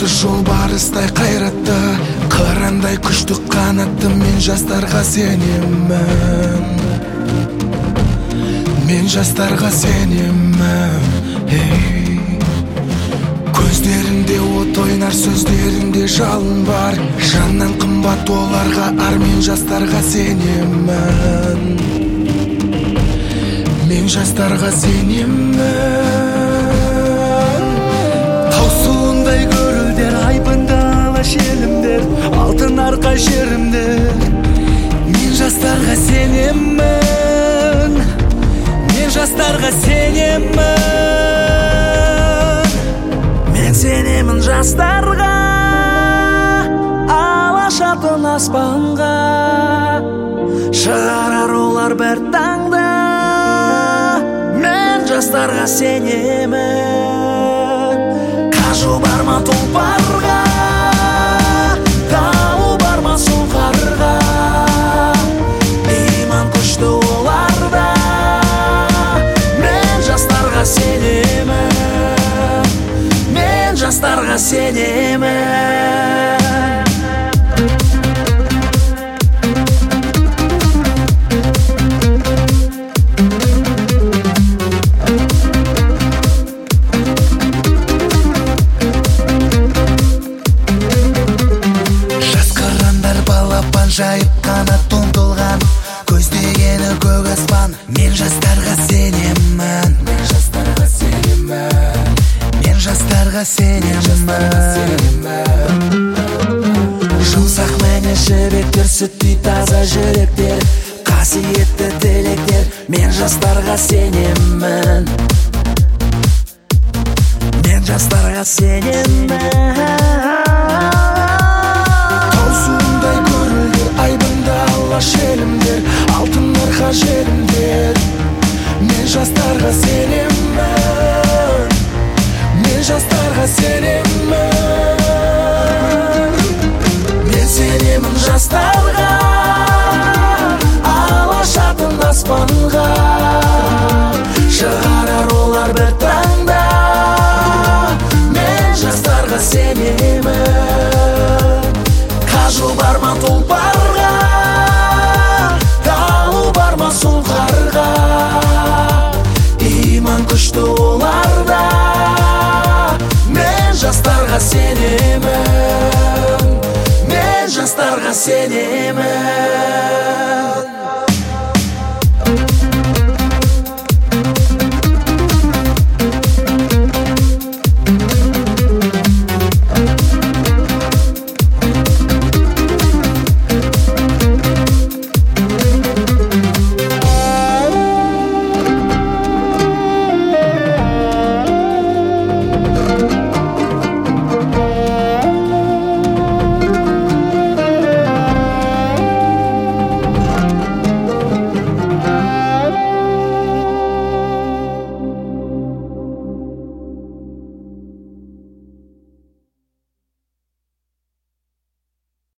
Аты жолбарыстай қайратты, қырандай күшті қанатты. Мен жастарға сенемін, мен жастарға сенемін. Көздерінде от ойнар, сөздерінде жалын бар. Жаннан қымбат оларға ар, мен жастарға сенемін, мен жастарға сенемін. Таусылындай көрілдер, айбынды ала желімдер, алтын арқа жерімдер. Мен жастарға сенемін, мен жастарға сенемін. Мен сенемін жастарға, алашатын аспанға. Шығарар олар бір таңда. Мен жастарға сенемін. Қажу бар ма тұлпарға, дауы бар ма сұңқарға. Иман күшті оларда. Мен жастарға сенемін, мен жастарға сенемін. Жайып қанат ұмтылған, көздегені көк аспан. Мен жастарға сенемін, мен жастарға сенемін, мен жастарға сенемін. Жұмсақ мәні жібектер, сүттей таза жүректер, қасиетті тілектер. Мен жастарға сенемін, мен жастарға сенемін. Желімдер, алтын арқа жерімдер. Мен жастарға сенемін, мен жастарға сенемін. Мен сенемін жастарға, алашатын аспанға. Шығарар олар бір таңда. Мен жастарға сенемін. Қажу бар ма тұлпарға, сұңқарға. Иман күшті оларда. Мен жастарға сенемін, мен жастарға сенемін.